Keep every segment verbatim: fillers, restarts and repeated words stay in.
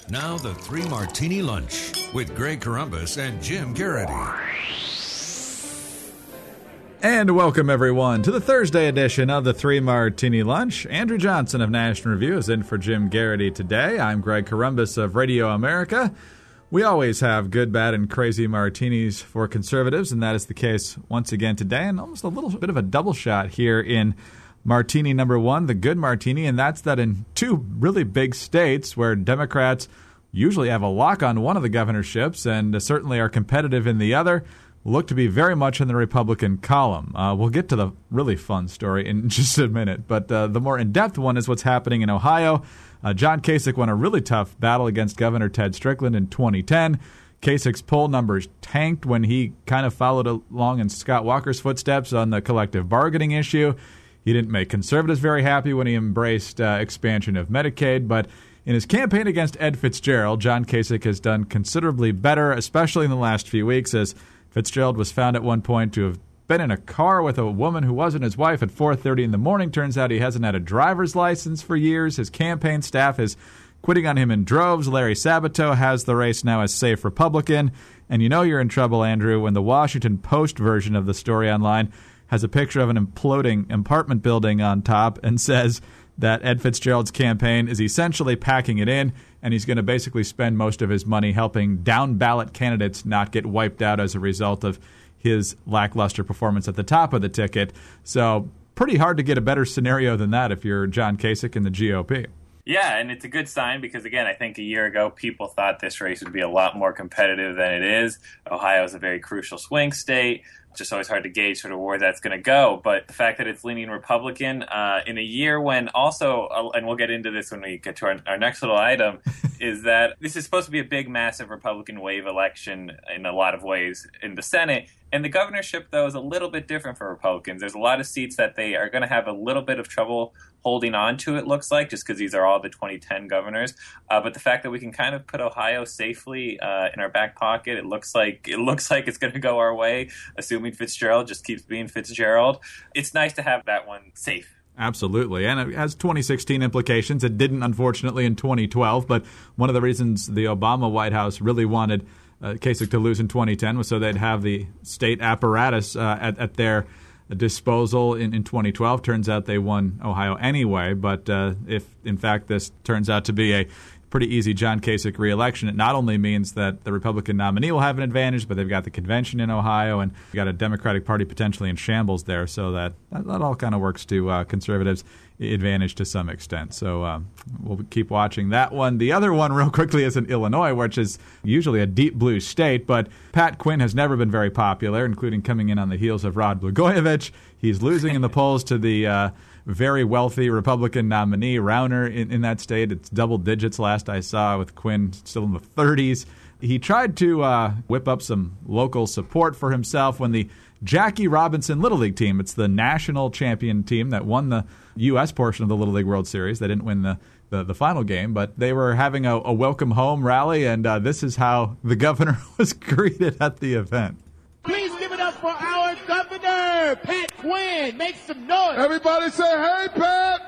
Now the Three Martini Lunch with Greg Corombos and Jim Garrity. And welcome, everyone, to the Thursday edition of the Three Martini Lunch. Andrew Johnson of National Review is in for Jim Garrity today. I'm Greg Corombos of Radio America. We always have good, bad, and crazy martinis for conservatives, and that is the case once again today. And almost a little bit of a double shot here in Martini number one, the good martini, and that's that in two really big states where Democrats usually have a lock on one of the governorships and certainly are competitive in the other, look to be very much in the Republican column. Uh, we'll get to the really fun story in just a minute, but uh, the more in-depth one is what's happening in Ohio. Uh, John Kasich won a really tough battle against Governor Ted Strickland in twenty ten. Kasich's poll numbers tanked when he kind of followed along in Scott Walker's footsteps on the collective bargaining issue. He didn't make conservatives very happy when he embraced uh, expansion of Medicaid, but in his campaign against Ed Fitzgerald, John Kasich has done considerably better, especially in the last few weeks, as Fitzgerald was found at one point to have been in a car with a woman who wasn't his wife at four thirty in the morning. Turns out he hasn't had a driver's license for years. His campaign staff is quitting on him in droves. Larry Sabato has the race now as safe Republican. And you know you're in trouble, Andrew, when the Washington Post version of the story online has a picture of an imploding apartment building on top and says that Ed Fitzgerald's campaign is essentially packing it in, and he's going to basically spend most of his money helping down-ballot candidates not get wiped out as a result of his lackluster performance at the top of the ticket. So pretty hard to get a better scenario than that if you're John Kasich in the G O P. Yeah, and it's a good sign because, again, I think a year ago people thought this race would be a lot more competitive than it is. Ohio is a very crucial swing state. It's just always hard to gauge sort of where that's going to go. But the fact that it's leaning Republican uh, in a year when also, uh, and we'll get into this when we get to our, our next little item, is that this is supposed to be a big, massive Republican wave election in a lot of ways in the Senate. And the governorship, though, is a little bit different for Republicans. There's a lot of seats that they are going to have a little bit of trouble holding on to, it looks like, just because these are all the twenty ten governors. Uh, but the fact that we can kind of put Ohio safely uh, in our back pocket, it looks like it looks like it's going to go our way, assuming Fitzgerald just keeps being Fitzgerald. It's nice to have that one safe. Absolutely, and it has twenty sixteen implications. It didn't, unfortunately, in twenty twelve, but one of the reasons the Obama White House really wanted uh, Kasich to lose in twenty ten was so they'd have the state apparatus uh, at, at their disposal in, in twenty twelve. Turns out they won Ohio anyway, but uh, if, in fact, this turns out to be a pretty easy John Kasich re-election, it not only means that the Republican nominee will have an advantage, but they've got the convention in Ohio and got a Democratic Party potentially in shambles there, so that that, that all kind of works to uh, conservatives' advantage to some extent. So um, we'll keep watching that one. The other one, real quickly, is in Illinois, which is usually a deep blue state, but Pat Quinn has never been very popular, including coming in on the heels of Rod Blagojevich. He's losing in the polls to the uh, very wealthy Republican nominee, Rauner, in, in that state. It's double digits last I saw, with Quinn still in the thirties. He tried to uh, whip up some local support for himself when the Jackie Robinson Little League team, it's the national champion team that won the U S portion of the Little League World Series. They didn't win the, the, the final game, but they were having a, a welcome home rally, and uh, this is how the governor was greeted at the event. Please give it up for our governor, Pat Quinn. Make some noise. Everybody say, hey, Pat.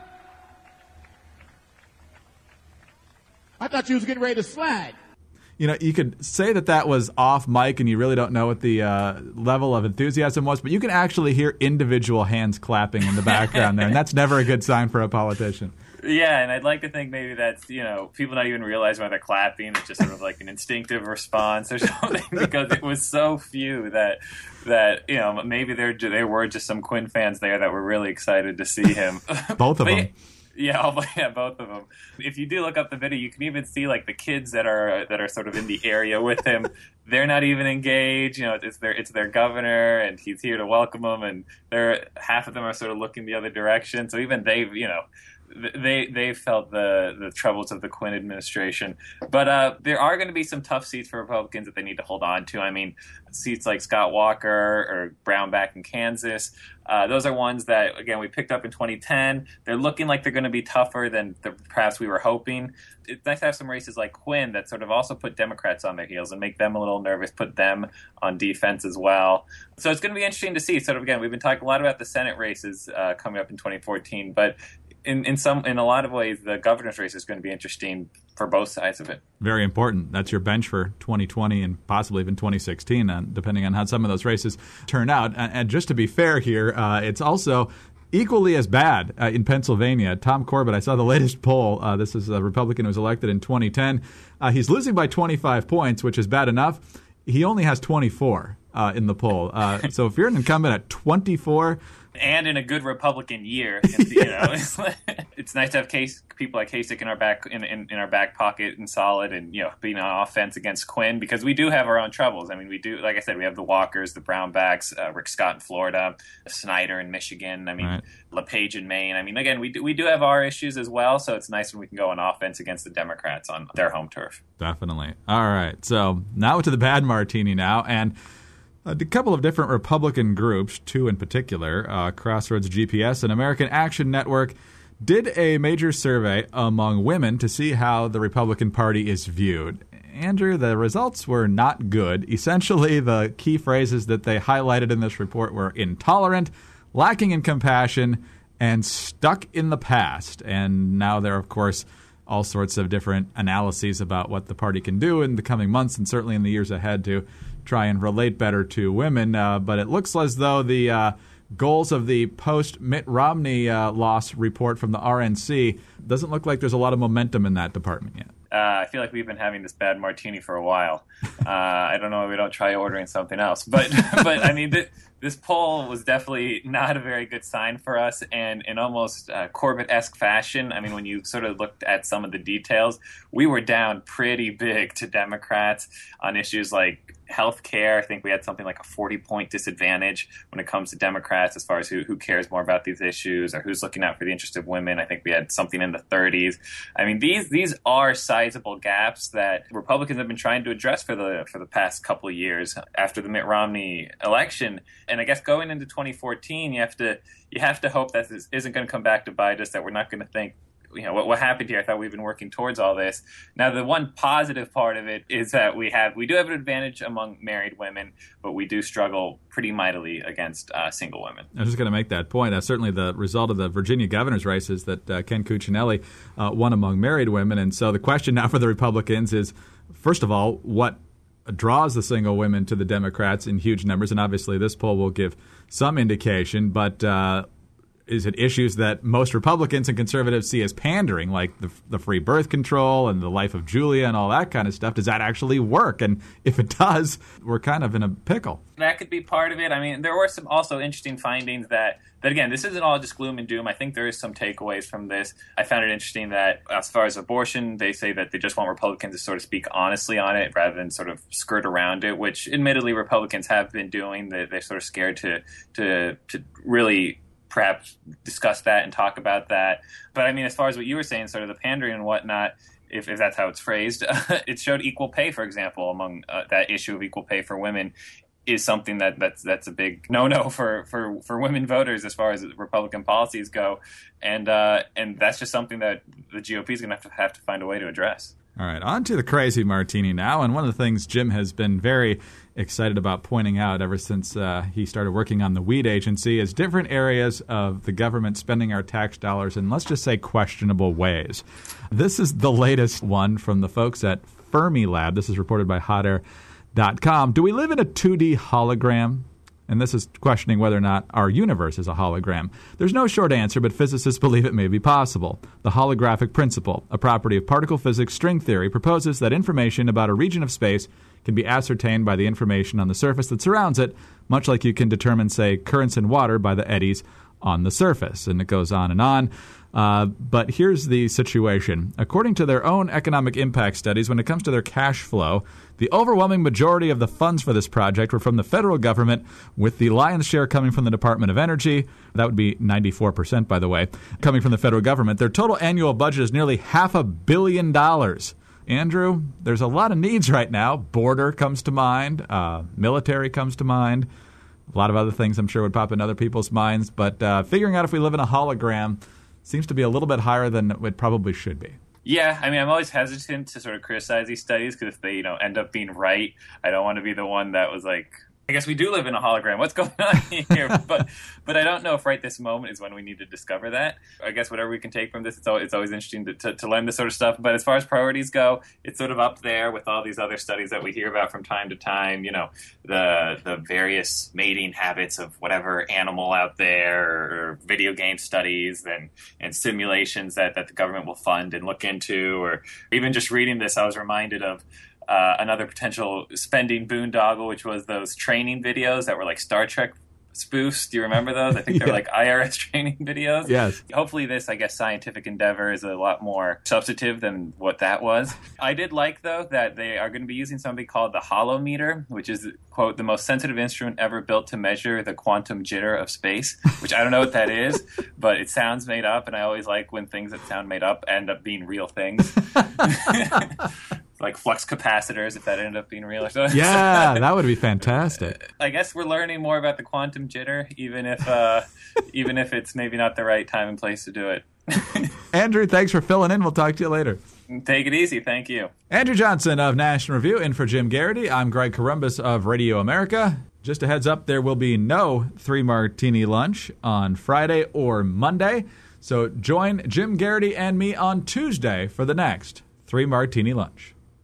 I thought you was getting ready to slide. You know, you could say that that was off mic and you really don't know what the uh, level of enthusiasm was, but you can actually hear individual hands clapping in the background there, and that's never a good sign for a politician. Yeah, and I'd like to think maybe that's, you know, people not even realize why they're clapping. It's just sort of like an instinctive response or something, because it was so few that, that you know, maybe there there were just some Quinn fans there that were really excited to see him. Both of them. Yeah, all, yeah, both of them. If you do look up the video, you can even see like the kids that are that are sort of in the area with him. They're not even engaged. You know, it's their it's their governor, and he's here to welcome them. And they're half of them are sort of looking the other direction. So even they've, you know, they they felt the the troubles of the Quinn administration. But uh, there are going to be some tough seats for Republicans that they need to hold on to. I mean, seats like Scott Walker or Brown back in Kansas. Uh, those are ones that, again, we picked up in twenty ten. They're looking like they're going to be tougher than the, perhaps we were hoping. It's nice to have some races like Quinn that sort of also put Democrats on their heels and make them a little nervous, put them on defense as well. So it's going to be interesting to see. Sort of, again, we've been talking a lot about the Senate races uh, coming up in twenty fourteen, but in, in some in a lot of ways, the governor's race is going to be interesting for both sides of it. Very important. That's your bench for twenty twenty and possibly even twenty sixteen, uh, depending on how some of those races turn out. And, and just to be fair here, uh, it's also equally as bad uh, in Pennsylvania. Tom Corbett, I saw the latest poll. Uh, this is a Republican who was elected in twenty ten. Uh, he's losing by twenty-five points, which is bad enough. He only has twenty-four uh, in the poll. Uh, so if you're an incumbent at twenty-four... And in a good Republican year, you know, it's, it's nice to have case, people like Kasich in our back in, in, in our back pocket and solid, and you know, being on offense against Quinn, because we do have our own troubles. I mean, we do, like I said, we have the Walkers, the Brownbacks, uh, Rick Scott in Florida, Snyder in Michigan. I mean, right. LePage in Maine. I mean, again, we do, we do have our issues as well. So it's nice when we can go on offense against the Democrats on their home turf. Definitely. All right. So now to the bad martini now, and a couple of different Republican groups, two in particular, uh, Crossroads G P S and American Action Network, did a major survey among women to see how the Republican Party is viewed. Andrew, the results were not good. Essentially, the key phrases that they highlighted in this report were intolerant, lacking in compassion, and stuck in the past. And now there are, of course, all sorts of different analyses about what the party can do in the coming months and certainly in the years ahead to try and relate better to women. Uh, but it looks as though the uh, goals of the post-Mitt Romney uh, loss report from the R N C doesn't look like there's a lot of momentum in that department yet. Uh, I feel like we've been having this bad martini for a while. Uh, I don't know why we don't try ordering something else. But, but I mean, th- this poll was definitely not a very good sign for us. And in almost uh, Corbett-esque fashion, I mean, when you sort of looked at some of the details, we were down pretty big to Democrats on issues like health care. I think we had something like a forty-point disadvantage when it comes to Democrats as far as who, who cares more about these issues or who's looking out for the interest of women. I think we had something in the thirties. I mean, these these are sizable gaps that Republicans have been trying to address for the for the past couple of years after the Mitt Romney election. And I guess going into twenty fourteen, you have to you have to hope that this isn't going to come back to bite us, that we're not going to think, you know, what, what happened here? I thought we've been working towards all this. Now, the one positive part of it is that we have we do have an advantage among married women, but we do struggle pretty mightily against uh, single women. I was just going to make that point. Uh, certainly the result of the Virginia governor's race is that uh, Ken Cuccinelli uh, won among married women. And so the question now for the Republicans is, first of all, what draws the single women to the Democrats in huge numbers? And obviously this poll will give some indication, but uh, is it issues that most Republicans and conservatives see as pandering, like the, the free birth control and the life of Julia and all that kind of stuff? Does that actually work? And if it does, we're kind of in a pickle. That could be part of it. I mean, there were some also interesting findings that, that again, this isn't all just gloom and doom. I think there is some takeaways from this. I found it interesting that as far as abortion, they say that they just want Republicans to sort of speak honestly on it rather than sort of skirt around it, which admittedly Republicans have been doing. They, they're sort of scared to to to really perhaps discuss that and talk about that. But I mean, as far as what you were saying, sort of the pandering and whatnot, if, if that's how it's phrased, it showed equal pay, for example, among uh, that issue of equal pay for women is something that that's that's a big no-no for, for, for women voters as far as Republican policies go. And uh, and that's just something that the G O P is going to have to have to find a way to address. All right, on to the crazy martini now. And one of the things Jim has been very excited about pointing out ever since uh, he started working on the Weed Agency is different areas of the government spending our tax dollars in, let's just say, questionable ways. This is the latest one from the folks at Fermilab. This is reported by hot air dot com. Do we live in a two D hologram? And this is questioning whether or not our universe is a hologram. There's no short answer, but physicists believe it may be possible. The holographic principle, a property of particle physics string theory, proposes that information about a region of space can be ascertained by the information on the surface that surrounds it, much like you can determine, say, currents in water by the eddies on the surface. And it goes on and on. Uh, but here's the situation. According to their own economic impact studies, when it comes to their cash flow, the overwhelming majority of the funds for this project were from the federal government, with the lion's share coming from the Department of Energy. That would be ninety-four percent, by the way, coming from the federal government. Their total annual budget is nearly half a billion dollars. Andrew, there's a lot of needs right now. Border comes to mind. Uh, military comes to mind. A lot of other things I'm sure would pop in other people's minds. But uh, figuring out if we live in a hologram seems to be a little bit higher than it probably should be. Yeah, I mean, I'm always hesitant to sort of criticize these studies because if they, you know, end up being right, I don't want to be the one that was like I guess we do live in a hologram. What's going on here? but but I don't know if right this moment is when we need to discover that. I guess whatever we can take from this, it's always, it's always interesting to, to, to learn this sort of stuff. But as far as priorities go, it's sort of up there with all these other studies that we hear about from time to time. You know, the the various mating habits of whatever animal out there, or video game studies and, and simulations that, that the government will fund and look into. Or even just reading this, I was reminded of Uh, another potential spending boondoggle, which was those training videos that were like Star Trek spoofs. Do you remember those? I think they're yeah. like I R S training videos. Yes. Hopefully this, I guess, scientific endeavor is a lot more substantive than what that was. I did like, though, that they are going to be using something called the holometer, which is, quote, the most sensitive instrument ever built to measure the quantum jitter of space, which I don't know what that is, but it sounds made up, and I always like when things that sound made up end up being real things. Like flux capacitors, if that ended up being real or something. Yeah, that would be fantastic. I guess we're learning more about the quantum jitter, even if uh, even if it's maybe not the right time and place to do it. Andrew, thanks for filling in. We'll talk to you later. Take it easy. Thank you. Andrew Johnson of National Review, in for Jim Garrity. I'm Greg Corombos of Radio America. Just a heads up, there will be no Three Martini Lunch on Friday or Monday. So join Jim Garrity and me on Tuesday for the next Three Martini Lunch.